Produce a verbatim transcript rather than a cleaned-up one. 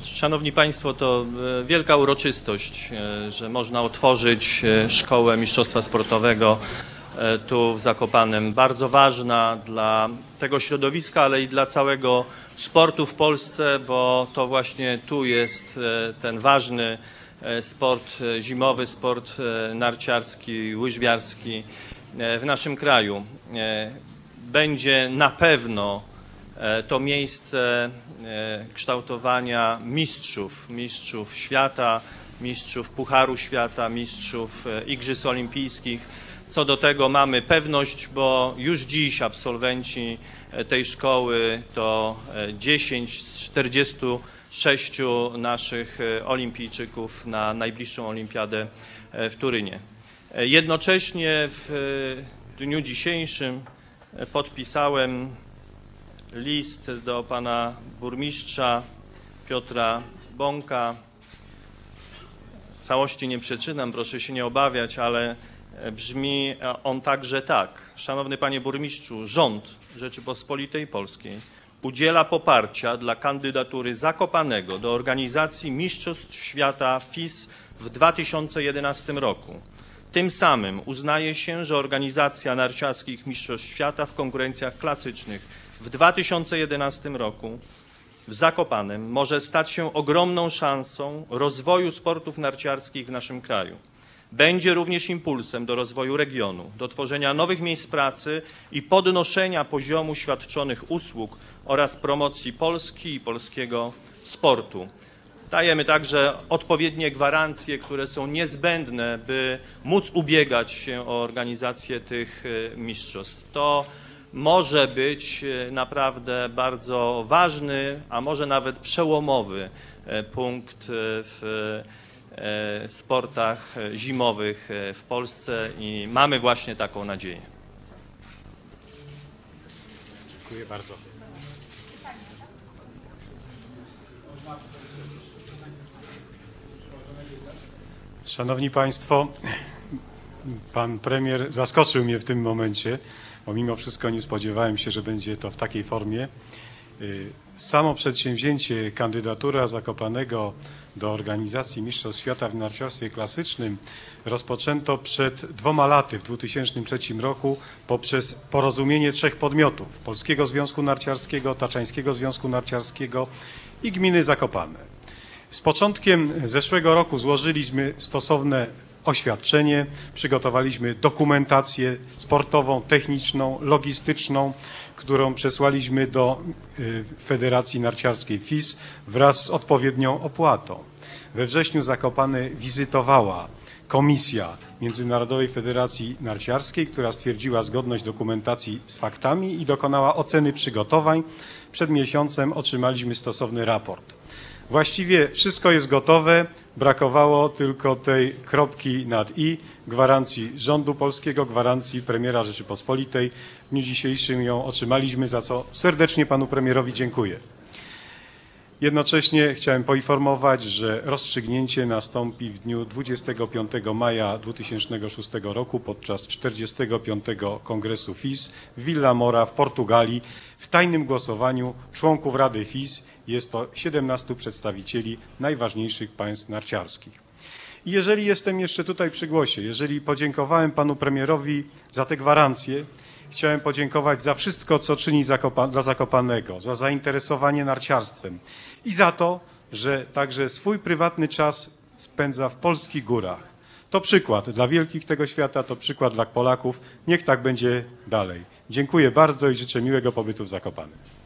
Szanowni Państwo, to wielka uroczystość, że można otworzyć szkołę mistrzostwa sportowego tu w Zakopanem. Bardzo ważna dla tego środowiska, ale i dla całego sportu w Polsce, bo to właśnie tu jest ten ważny sport zimowy, sport narciarski, łyżwiarski w naszym kraju. Będzie na pewno to miejsce kształtowania mistrzów, mistrzów świata, mistrzów Pucharu Świata, mistrzów Igrzysk Olimpijskich. Co do tego mamy pewność, bo już dziś absolwenci tej szkoły to dziesięć z czterdziestu sześciu naszych olimpijczyków na najbliższą olimpiadę w Turynie. Jednocześnie w dniu dzisiejszym podpisałem list do pana burmistrza Piotra Bąka. Całości nie przeczytam, proszę się nie obawiać, ale brzmi on także tak. Szanowny panie burmistrzu, rząd Rzeczypospolitej Polskiej udziela poparcia dla kandydatury Zakopanego do organizacji Mistrzostw Świata F I S w dwa tysiące jedenastym roku. Tym samym uznaje się, że organizacja narciarskich Mistrzostw Świata w konkurencjach klasycznych w dwa tysiące jedenastym roku w Zakopanem może stać się ogromną szansą rozwoju sportów narciarskich w naszym kraju. Będzie również impulsem do rozwoju regionu, do tworzenia nowych miejsc pracy i podnoszenia poziomu świadczonych usług oraz promocji Polski i polskiego sportu. Dajemy także odpowiednie gwarancje, które są niezbędne, by móc ubiegać się o organizację tych mistrzostw. To może być naprawdę bardzo ważny, a może nawet przełomowy punkt w sportach zimowych w Polsce i mamy właśnie taką nadzieję. Dziękuję bardzo. Szanowni Państwo, pan premier zaskoczył mnie w tym momencie, bo mimo wszystko nie spodziewałem się, że będzie to w takiej formie. Samo przedsięwzięcie, kandydatura Zakopanego do organizacji Mistrzostw Świata w narciarstwie klasycznym rozpoczęto przed dwoma laty, w dwa tysiące trzecim roku, poprzez porozumienie trzech podmiotów: Polskiego Związku Narciarskiego, Taczańskiego Związku Narciarskiego i gminy Zakopane. Z początkiem zeszłego roku złożyliśmy stosowne oświadczenie, przygotowaliśmy dokumentację sportową, techniczną, logistyczną, którą przesłaliśmy do Federacji Narciarskiej F I S wraz z odpowiednią opłatą. We wrześniu Zakopane wizytowała Komisja Międzynarodowej Federacji Narciarskiej, która stwierdziła zgodność dokumentacji z faktami i dokonała oceny przygotowań. Przed miesiącem otrzymaliśmy stosowny raport. Właściwie wszystko jest gotowe, brakowało tylko tej kropki nad i, gwarancji rządu polskiego, gwarancji premiera Rzeczypospolitej. W dniu dzisiejszym ją otrzymaliśmy, za co serdecznie panu premierowi dziękuję. Jednocześnie chciałem poinformować, że rozstrzygnięcie nastąpi w dniu dwudziestego piątego maja dwa tysiące szóstego roku podczas czterdziestego piątego Kongresu F I S w Villa Mora w Portugalii w tajnym głosowaniu członków Rady F I S. Jest to siedemnastu przedstawicieli najważniejszych państw narciarskich. I jeżeli jestem jeszcze tutaj przy głosie, jeżeli podziękowałem panu premierowi za te gwarancje, chciałem podziękować za wszystko, co czyni Zakopa- dla Zakopanego, za zainteresowanie narciarstwem i za to, że także swój prywatny czas spędza w polskich górach. To przykład dla wielkich tego świata, to przykład dla Polaków. Niech tak będzie dalej. Dziękuję bardzo i życzę miłego pobytu w Zakopanem.